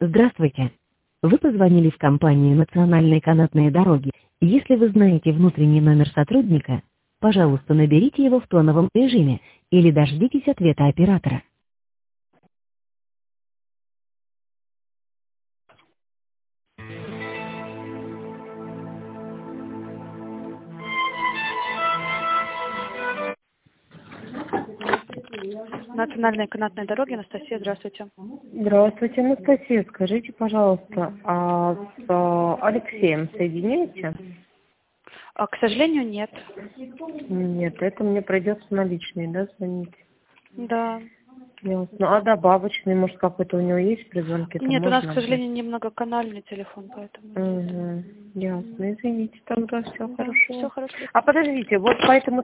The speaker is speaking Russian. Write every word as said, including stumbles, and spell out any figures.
Здравствуйте. Вы позвонили в компанию «Национальные канатные дороги». Если вы знаете внутренний номер сотрудника, пожалуйста, наберите его в тоновом режиме или дождитесь ответа оператора. Национальные канатные дороги, Анастасия, здравствуйте. Здравствуйте, Анастасия. Скажите, пожалуйста, а с а, Алексеем соединяете? А, к сожалению, нет. Нет, это мне придется наличные, да, звонить? Да. Ясно. А добавочный, может, какой-то у него есть при звонке? Там Нет, у нас, можно к сожалению, немногоканальный телефон, поэтому... Угу. Ясно. Извините, тогда все Да, хорошо. все хорошо. А подождите, вот поэтому